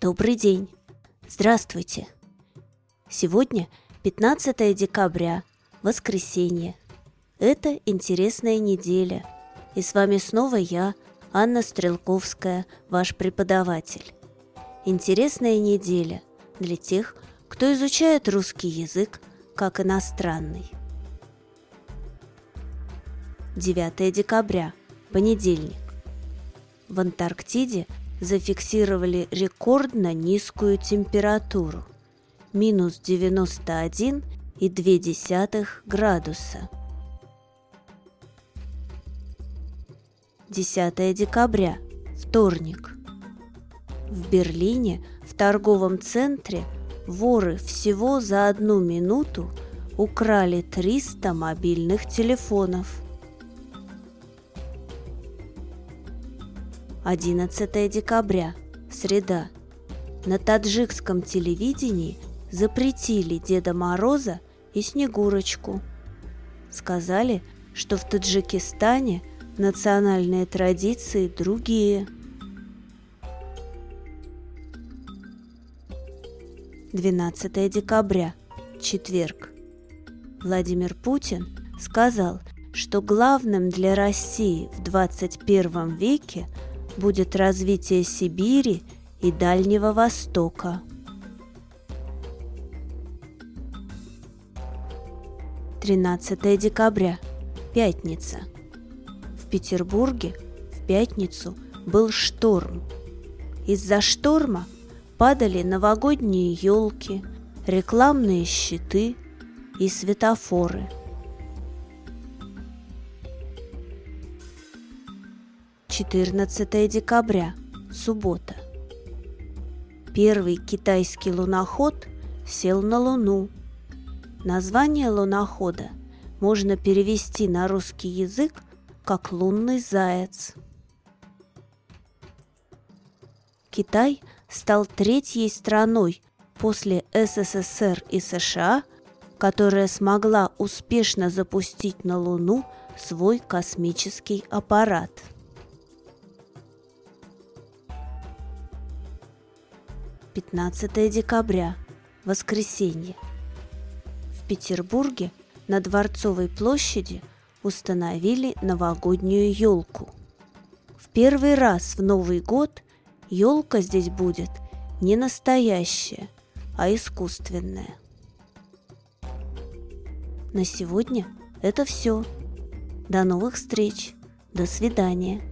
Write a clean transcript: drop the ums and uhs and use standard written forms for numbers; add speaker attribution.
Speaker 1: Добрый день! Здравствуйте! Сегодня 15 декабря, воскресенье. Это интересная неделя. И с вами снова я, Анна Стрелковская, ваш преподаватель. Интересная неделя для тех, кто изучает русский язык как иностранный. 9 декабря, понедельник. В Антарктиде зафиксировали рекордно низкую температуру – минус 91,2 градуса. 10 декабря, вторник. В Берлине в торговом центре воры всего за 1 минуту украли 300 мобильных телефонов. 11 декабря, среда. На таджикском телевидении запретили Деда Мороза и Снегурочку. Сказали, что в Таджикистане национальные традиции другие. 12 декабря, четверг. Владимир Путин сказал, что главным для России в 21 веке будет развитие Сибири и Дальнего Востока. 13 декабря, пятница. В Петербурге в пятницу был шторм. Из-за шторма падали новогодние елки, рекламные щиты и светофоры. 14 декабря, суббота. Первый китайский луноход сел на Луну. Название лунохода можно перевести на русский язык как «лунный заяц». Китай стал 3-й страной после СССР и США, которая смогла успешно запустить на Луну свой космический аппарат. 15 декабря, воскресенье. В Петербурге на Дворцовой площади установили новогоднюю елку. В первый раз в Новый год елка здесь будет не настоящая, а искусственная. На сегодня это все. До новых встреч. До свидания.